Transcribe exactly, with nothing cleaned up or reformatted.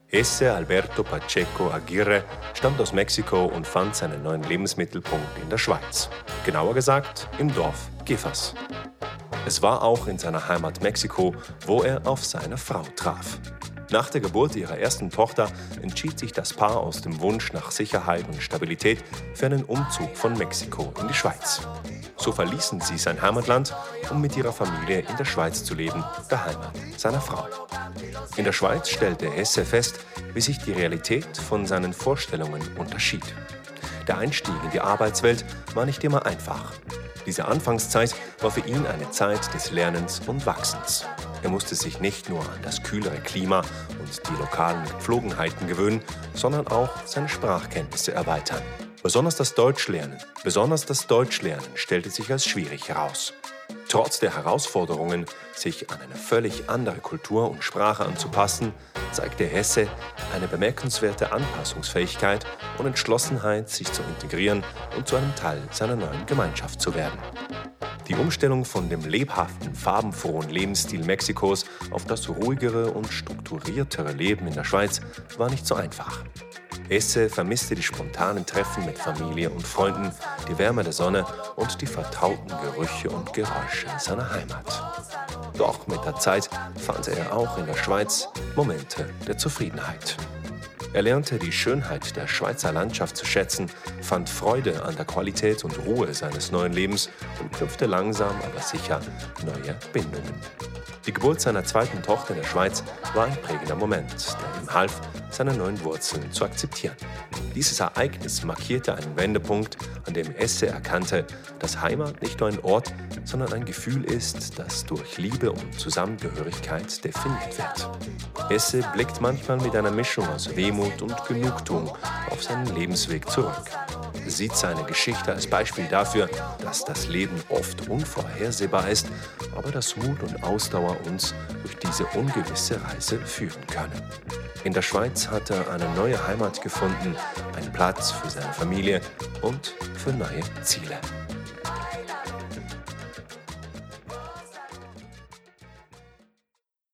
Esse Alberto Pacheco Aguirre stammt aus Mexiko und fand seinen neuen Lebensmittelpunkt in der Schweiz. Genauer gesagt im Dorf Gifas. Es war auch in seiner Heimat Mexiko, wo er auf seine Frau traf. Nach der Geburt ihrer ersten Tochter entschied sich das Paar aus dem Wunsch nach Sicherheit und Stabilität für einen Umzug von Mexiko in die Schweiz. So verließen sie sein Heimatland, um mit ihrer Familie in der Schweiz zu leben, der Heimat seiner Frau. In der Schweiz stellte Esse fest, wie sich die Realität von seinen Vorstellungen unterschied. Der Einstieg in die Arbeitswelt war nicht immer einfach. Diese Anfangszeit war für ihn eine Zeit des Lernens und Wachsens. Er musste sich nicht nur an das kühlere Klima und die lokalen Gepflogenheiten gewöhnen, sondern auch seine Sprachkenntnisse erweitern. Besonders das Deutschlernen, besonders das Deutschlernen stellte sich als schwierig heraus. Trotz der Herausforderungen, sich an eine völlig andere Kultur und Sprache anzupassen, zeigte Esse eine bemerkenswerte Anpassungsfähigkeit und Entschlossenheit, sich zu integrieren und zu einem Teil seiner neuen Gemeinschaft zu werden. Die Umstellung von dem lebhaften, farbenfrohen Lebensstil Mexikos auf das ruhigere und strukturiertere Leben in der Schweiz war nicht so einfach. Esse vermisste die spontanen Treffen mit Familie und Freunden, die Wärme der Sonne und die vertrauten Gerüche und Geräusche seiner Heimat. Doch mit der Zeit fand er auch in der Schweiz Momente der Zufriedenheit. Er lernte die Schönheit der Schweizer Landschaft zu schätzen, fand Freude an der Qualität und Ruhe seines neuen Lebens und knüpfte langsam, aber sicher neue Bindungen. Die Geburt seiner zweiten Tochter in der Schweiz war ein prägender Moment, der ihm half, seine neuen Wurzeln zu akzeptieren. Dieses Ereignis markierte einen Wendepunkt, an dem Esse erkannte, dass Heimat nicht nur ein Ort, sondern ein Gefühl ist, das durch Liebe und Zusammengehörigkeit definiert wird. Esse blickt manchmal mit einer Mischung aus Wehmut und Genugtuung auf seinen Lebensweg zurück. Er sieht seine Geschichte als Beispiel dafür, dass das Leben oft unvorhersehbar ist, aber dass Mut und Ausdauer uns durch diese ungewisse Reise führen können. In der Schweiz hat er eine neue Heimat gefunden, einen Platz für seine Familie und für neue Ziele.